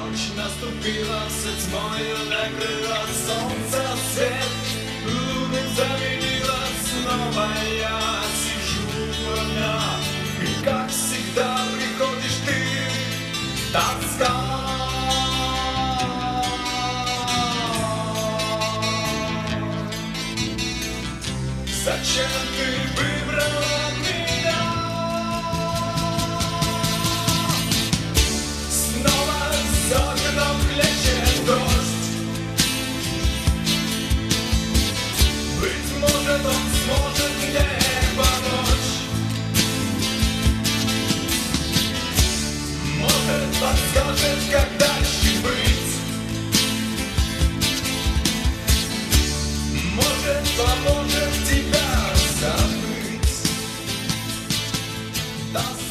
Ночь наступила, все тьмою накрыла солнце свет, луны заменила, снова я сижу одна, и как всегда приходишь ты, тоска. Зачем ты выбрала меня? Снова за окном хлещет дождь. Быть может, он сможет мне помочь. Может, подскажет, как дальше быть. Может, поможет тебя забыть.